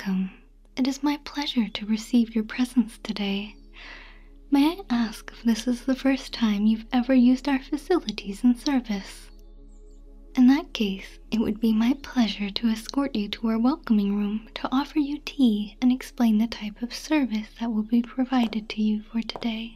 Welcome. It is my pleasure to receive your presence today. May I ask if this is the first time you've ever used our facilities and service? In that case, it would be my pleasure to escort you to our welcoming room to offer you tea and explain the type of service that will be provided to you for today.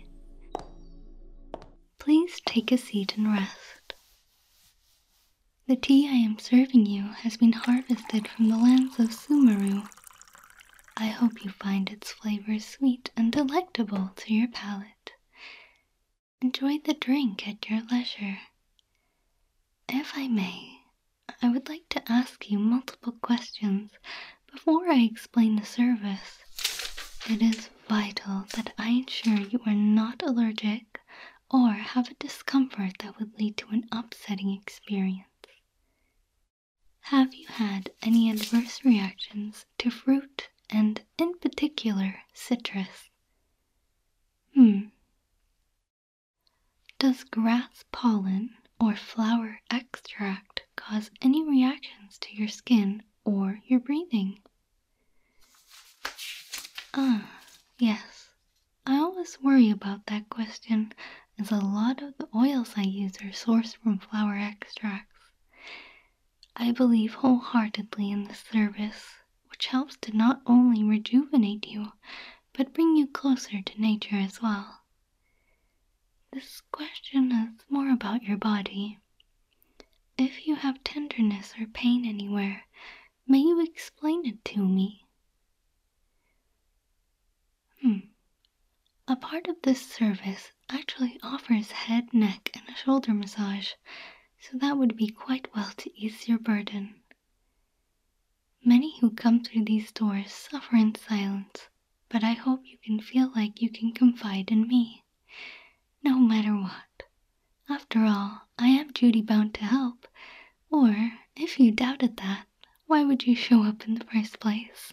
Please take a seat and rest. The tea I am serving you has been harvested from the lands of Sumeru. I hope you find its flavor sweet and delectable to your palate. Enjoy the drink at your leisure. If I may, I would like to ask you multiple questions before I explain the service. It is vital that I ensure you are not allergic or have a discomfort that would lead to an upsetting experience. Have you had any adverse reactions to fruit and, in particular, citrus? Does grass pollen or flower extract cause any reactions to your skin or your breathing? Yes. I always worry about that question, as a lot of the oils I use are sourced from flower extracts. I believe wholeheartedly in this service, which helps to not only rejuvenate you, but bring you closer to nature as well. This question is more about your body. If you have tenderness or pain anywhere, may you explain it to me? A part of this service actually offers head, neck, and a shoulder massage, so that would be quite well to ease your burden. Many who come through these doors suffer in silence, but I hope you can feel like you can confide in me, no matter what. After all, I am duty-bound to help, or if you doubted that, why would you show up in the first place?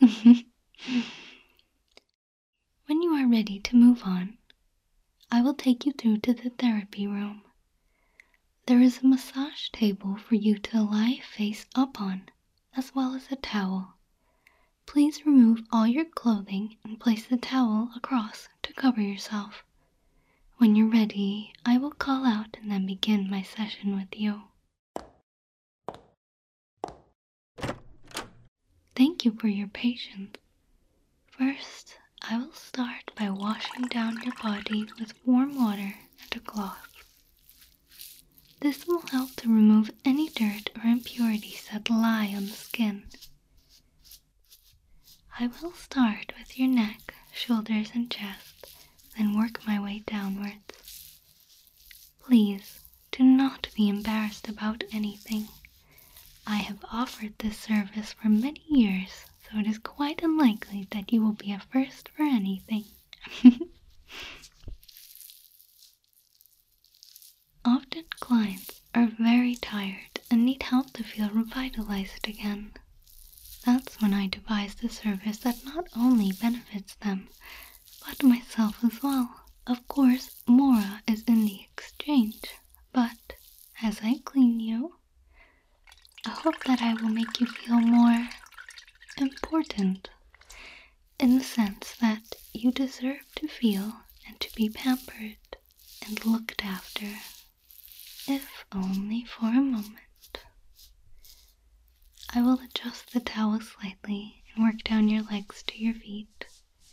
When you are ready to move on, I will take you through to the therapy room. There is a massage table for you to lie face up on, as well as a towel. Please remove all your clothing and place the towel across to cover yourself. When you're ready, I will call out and then begin my session with you. Thank you for your patience. First, I will start by washing down your body with warm water and a cloth. This will help to remove any dirt or impurities that lie on the skin. I will start with your neck, shoulders, and chest, then work my way downwards. Please, do not be embarrassed about anything. I have offered this service for many years, so it is quite unlikely that you will be a first for anything. Often clients are very tired and need help to feel revitalized again. That's when I devised a service that not only benefits them, but myself as well. Of course, Mora is in the exchange, but as I clean you, I hope that I will make you feel more important, in the sense that you deserve to feel and to be pampered and looked after, if only for a moment. I will adjust the towel slightly and work down your legs to your feet.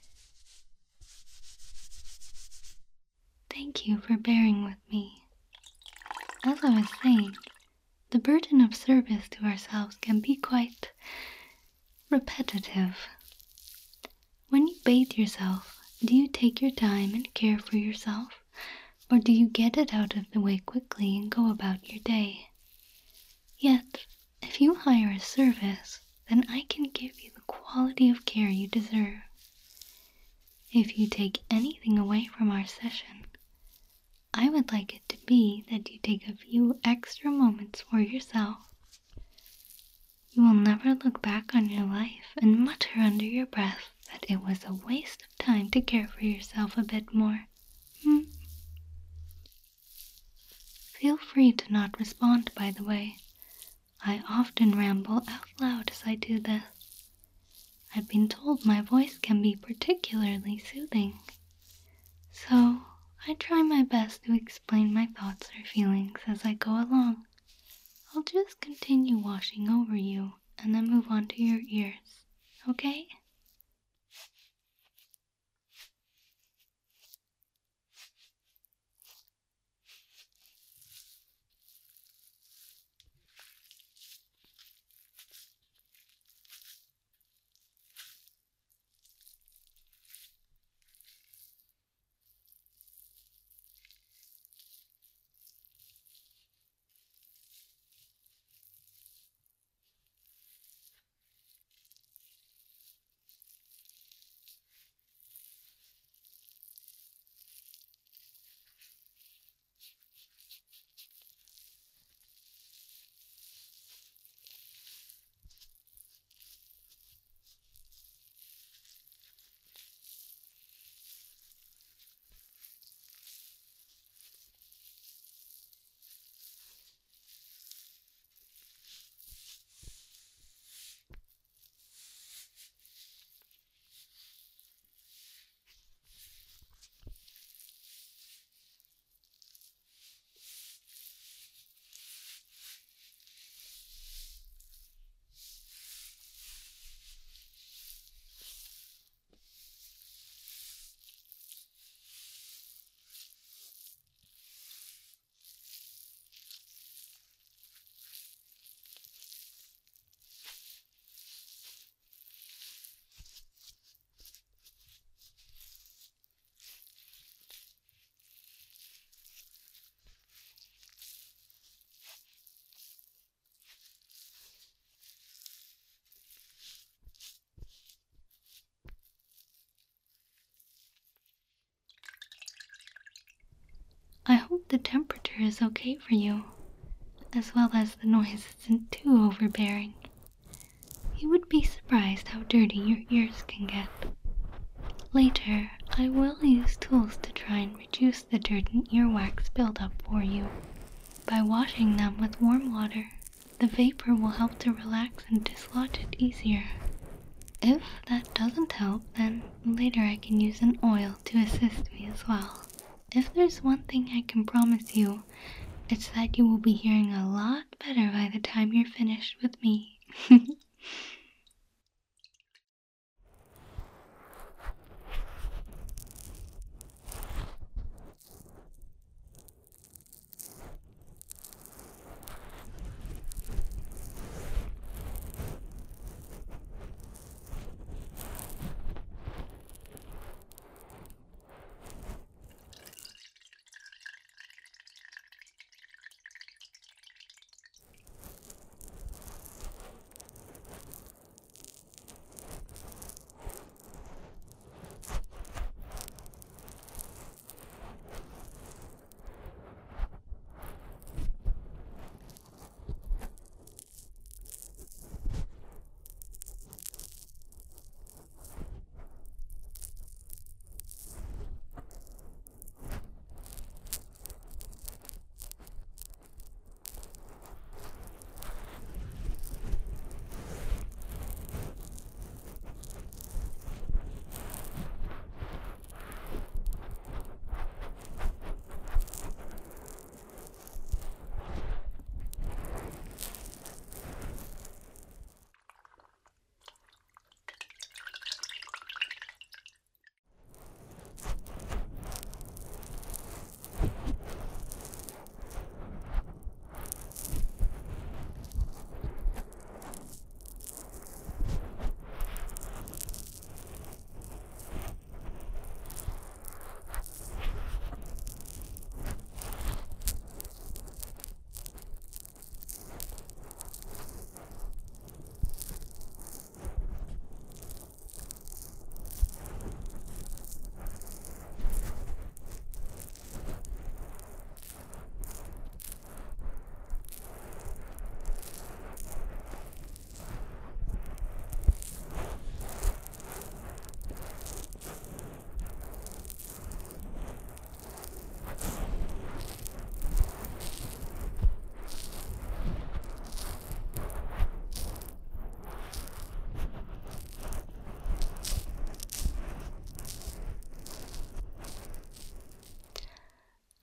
Thank you for bearing with me. As I was saying, the burden of service to ourselves can be quite repetitive. When you bathe yourself, do you take your time and care for yourself, or do you get it out of the way quickly and go about your day? Yet, if you hire a service, then I can give you the quality of care you deserve. If you take anything away from our session, I would like it to be that you take a few extra moments for yourself. You will never look back on your life and mutter under your breath that it was a waste of time to care for yourself a bit more. Feel free to not respond, by the way. I often ramble out loud as I do this. I've been told my voice can be particularly soothing. So, I try my best to explain my thoughts or feelings as I go along. I'll just continue washing over you and then move on to your ears, okay? I hope the temperature is okay for you, as well as the noise isn't too overbearing. You would be surprised how dirty your ears can get. Later, I will use tools to try and reduce the dirt and earwax buildup for you. By washing them with warm water, the vapor will help to relax and dislodge it easier. If that doesn't help, then later I can use an oil to assist me as well. If there's one thing I can promise you, it's that you will be hearing a lot better by the time you're finished with me.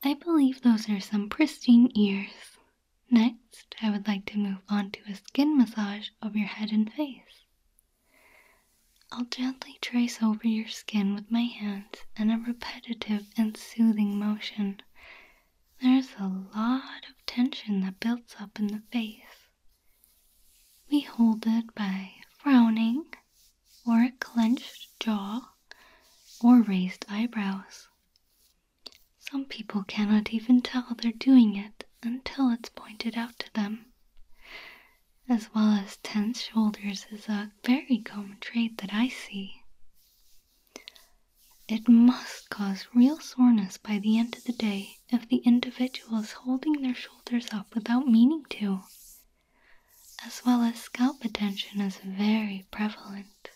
I believe those are some pristine ears. Next, I would like to move on to a skin massage of your head and face. I'll gently trace over your skin with my hands in a repetitive and soothing motion. There's a lot of tension that builds up in the face. We hold it by frowning, or a clenched jaw, or raised eyebrows. Some people cannot even tell they're doing it until it's pointed out to them. As well as tense shoulders is a very common trait that I see. It must cause real soreness by the end of the day if the individual is holding their shoulders up without meaning to, as well as scalp attention is very prevalent.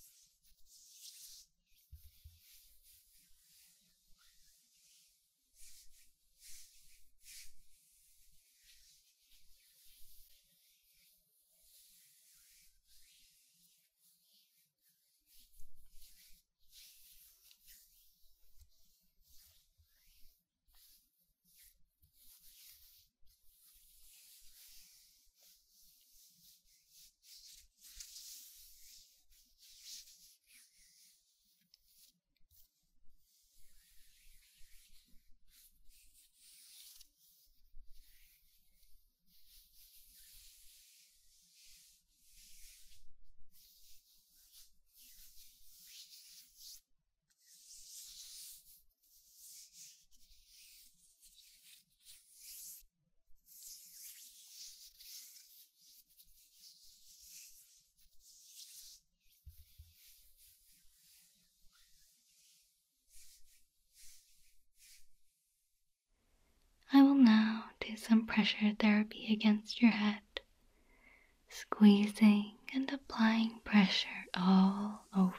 I will now do some pressure therapy against your head, squeezing and applying pressure all over.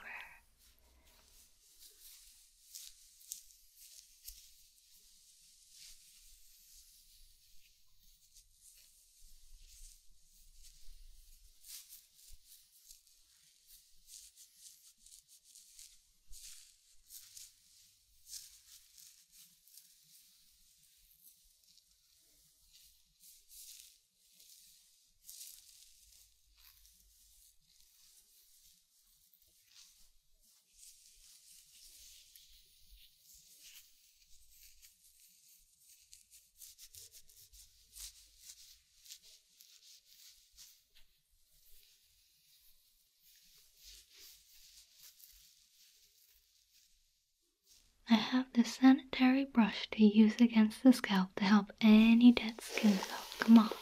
I have this sanitary brush to use against the scalp to help any dead skin cells come off.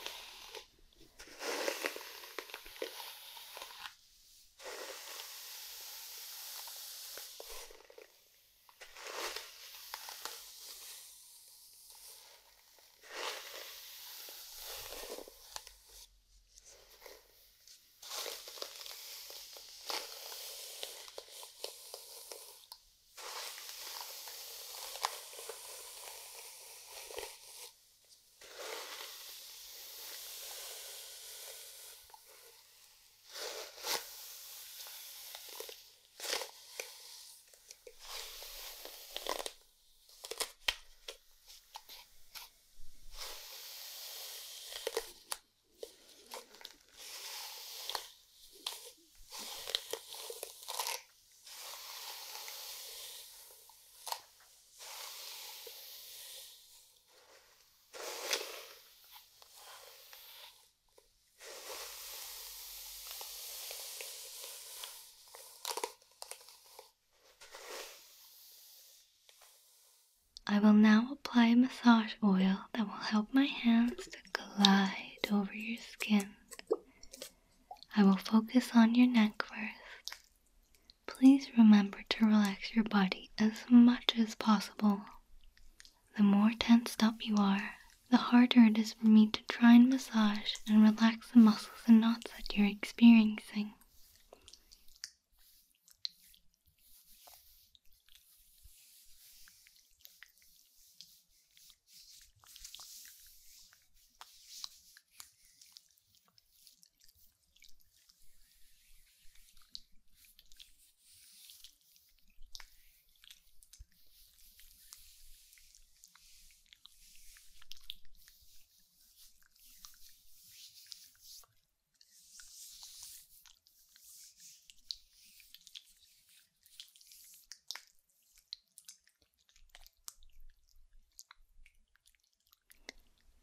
I will now apply a massage oil that will help my hands to glide over your skin. I will focus on your neck first. Please remember to relax your body as much as possible. The more tensed up you are, the harder it is for me to try and massage and relax the muscles and knots that you're experiencing.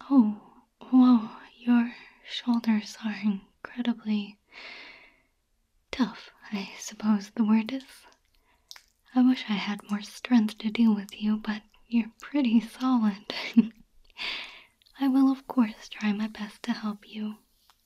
Oh, whoa, your shoulders are incredibly tough, I suppose the word is. I wish I had more strength to deal with you, but you're pretty solid. I will, of course, try my best to help you.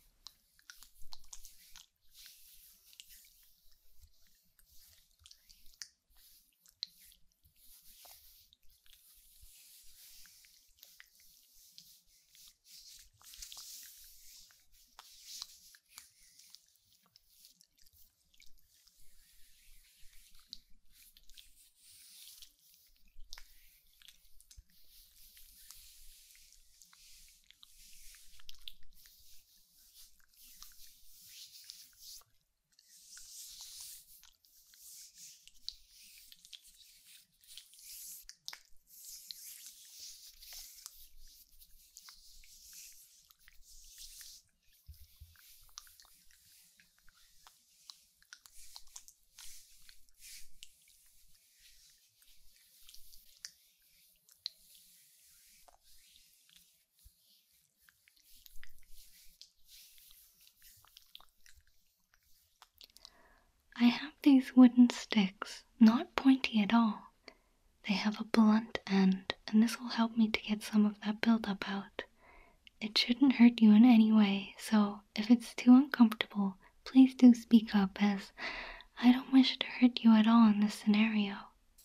I have these wooden sticks, not pointy at all. They have a blunt end, and this will help me to get some of that buildup out. It shouldn't hurt you in any way, so if it's too uncomfortable, please do speak up, as I don't wish to hurt you at all in this scenario.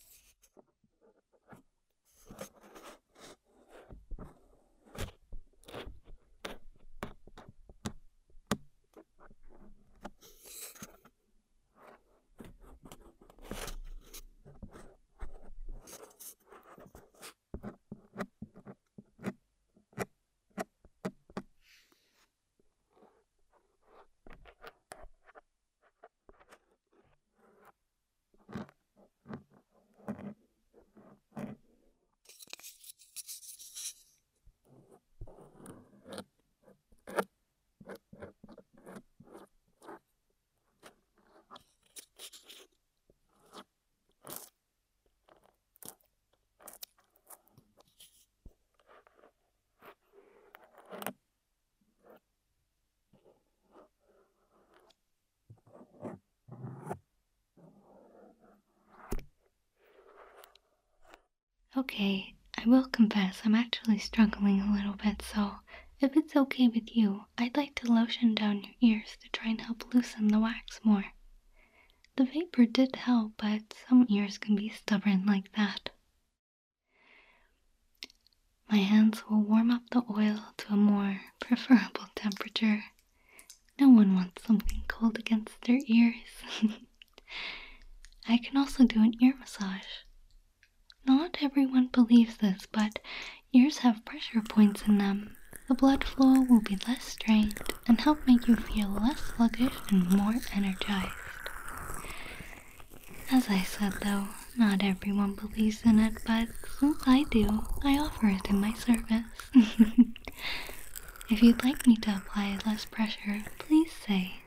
Okay, I will confess I'm actually struggling a little bit, so if it's okay with you, I'd like to lotion down your ears to try and help loosen the wax more. The vapor did help, but some ears can be stubborn like that. My hands will warm up the oil to a more preferable temperature. No one wants something cold against their ears. I can also do an ear massage. Not everyone believes this, but ears have pressure points in them. The blood flow will be less strained and help make you feel less sluggish and more energized. As I said though, not everyone believes in it, but since I do, I offer it in my service. If you'd like me to apply less pressure, please say.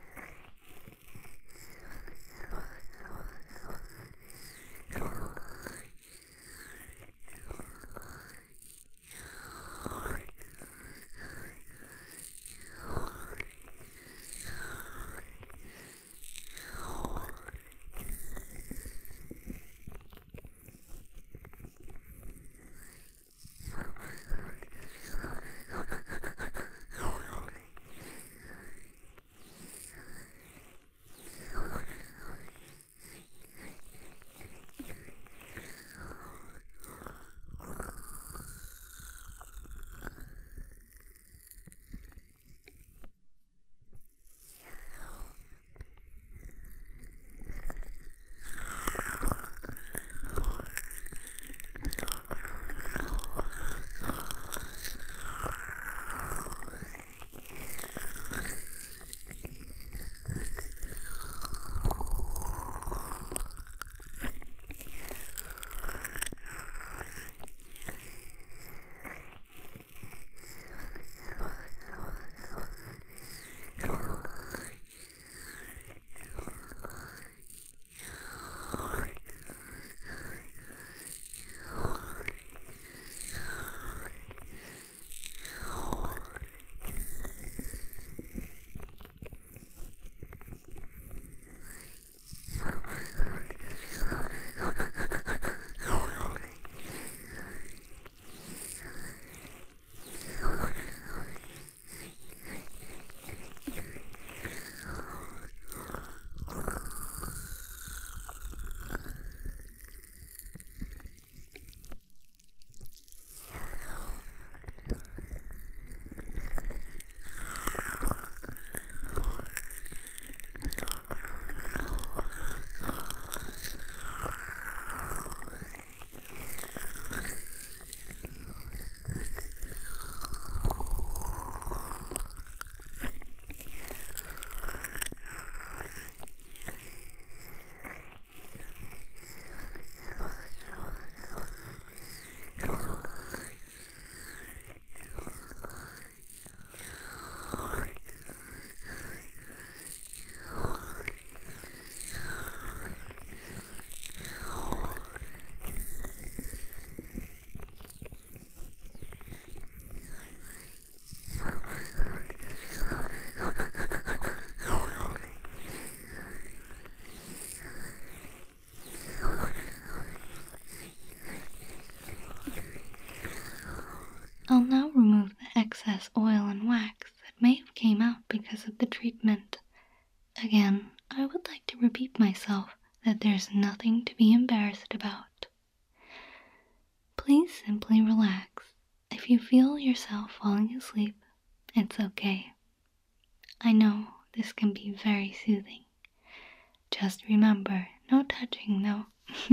repeat myself that there's nothing to be embarrassed about. Please simply relax. If you feel yourself falling asleep, it's okay. I know this can be very soothing. Just remember, no touching though.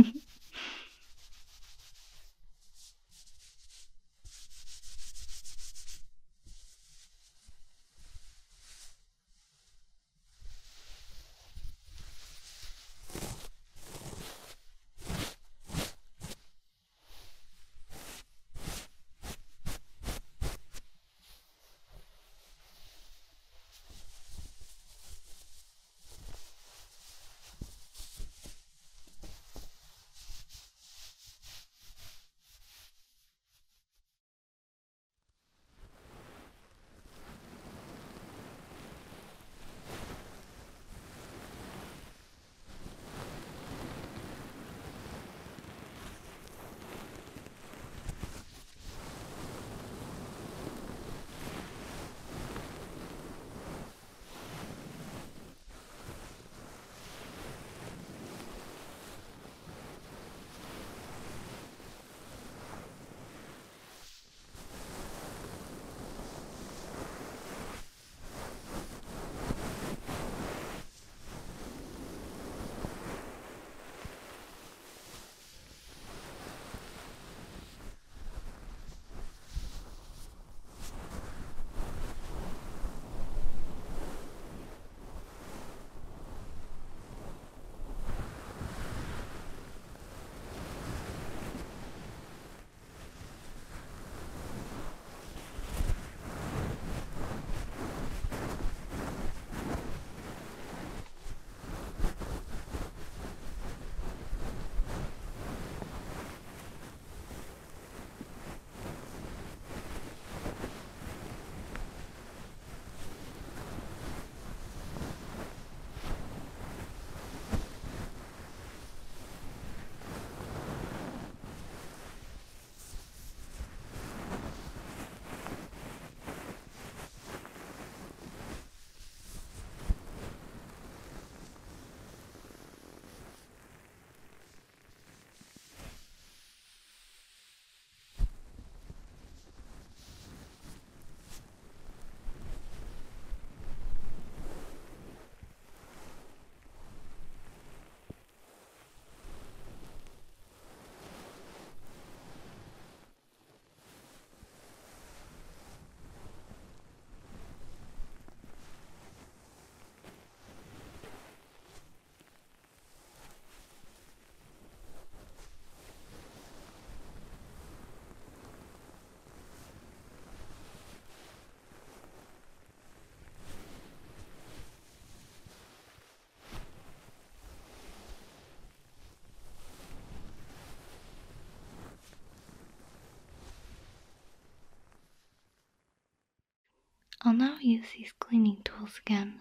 I'll now use these cleaning tools again.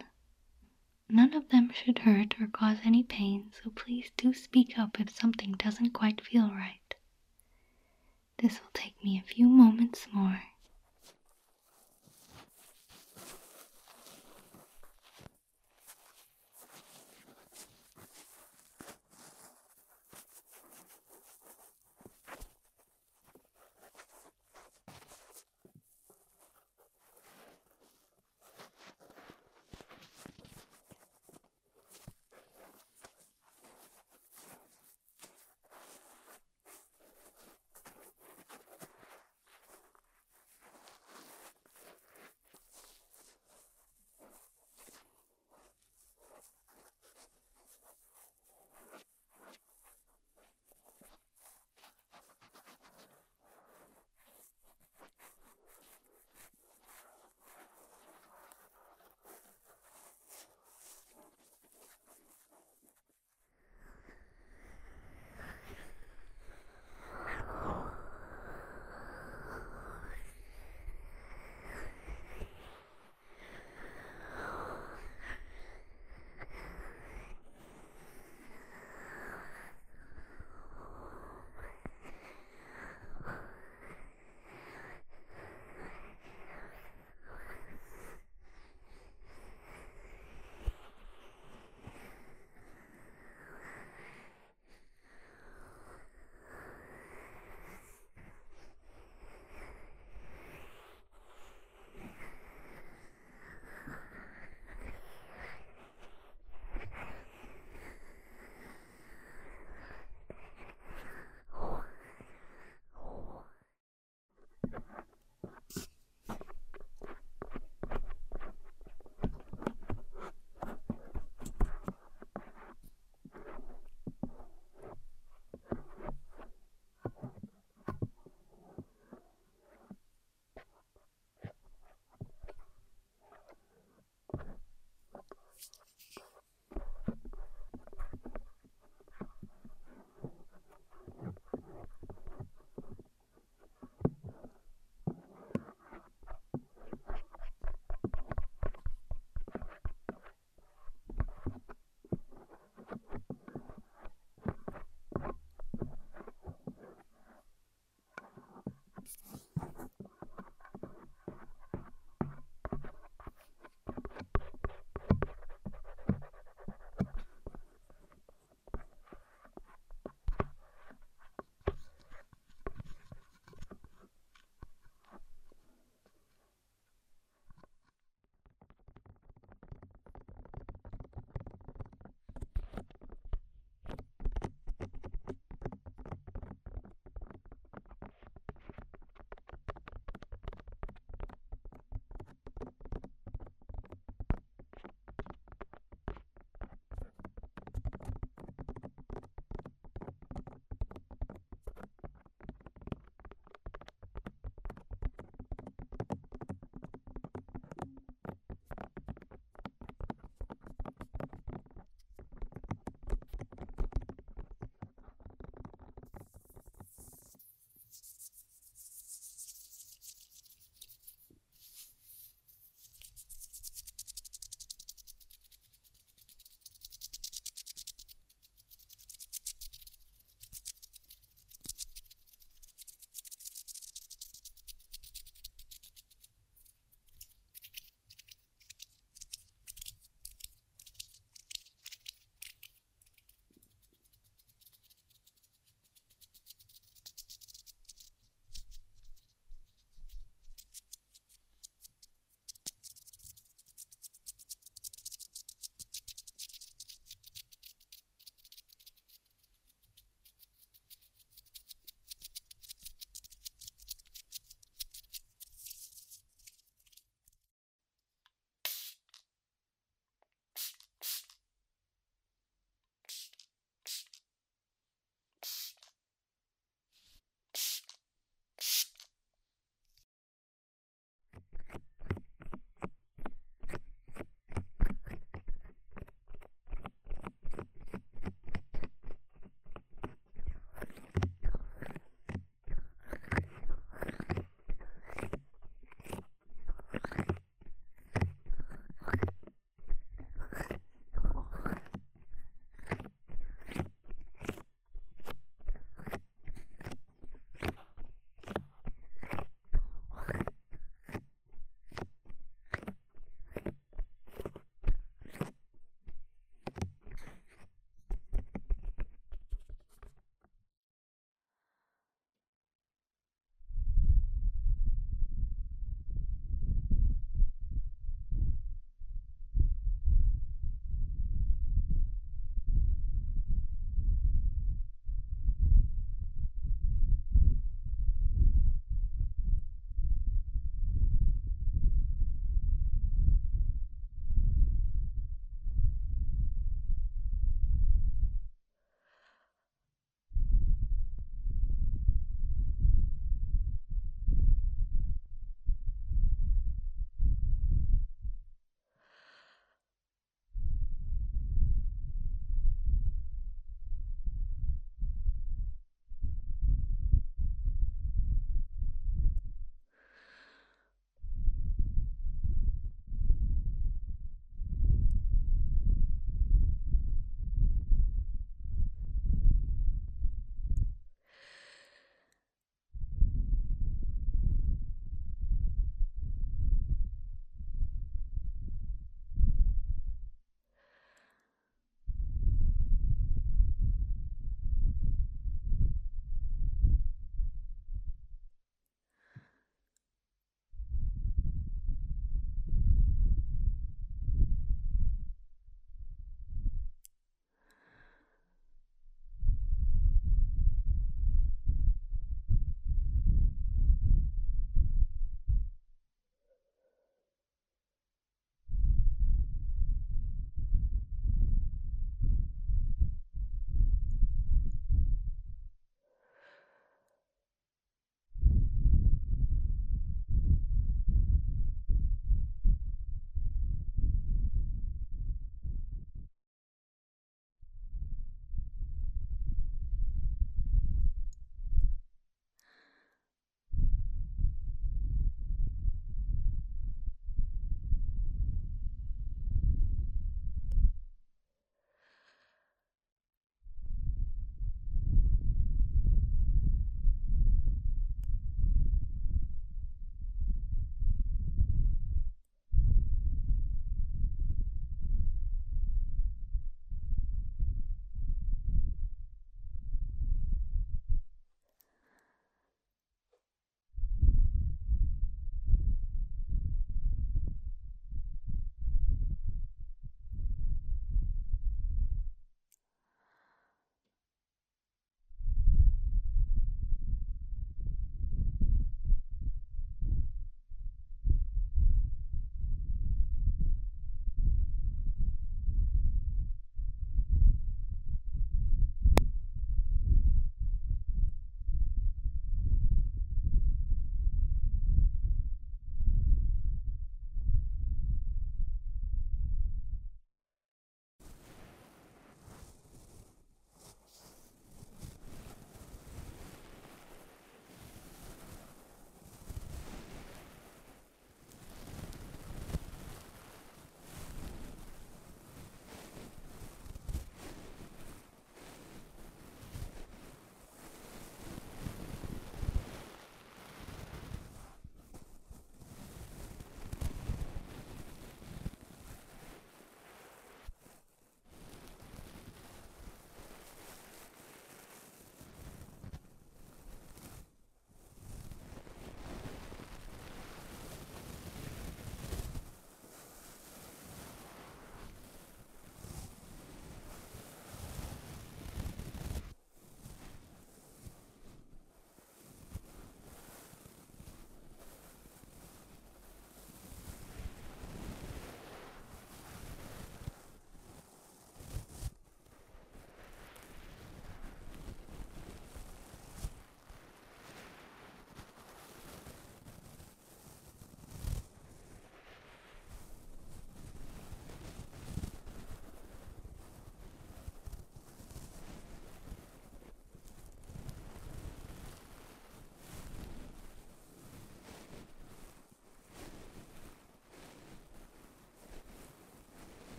None of them should hurt or cause any pain, so please do speak up if something doesn't quite feel right. This will take me a few moments more.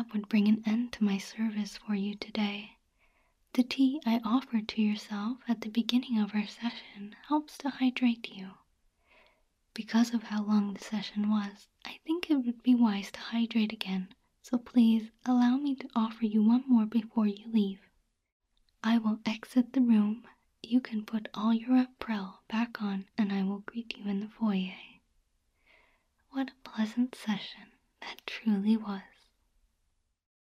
that would bring an end to my service for you today. The tea I offered to yourself at the beginning of our session helps to hydrate you. Because of how long the session was, I think it would be wise to hydrate again, so please allow me to offer you one more before you leave. I will exit the room. You can put all your apparel back on and I will greet you in the foyer. What a pleasant session that truly was.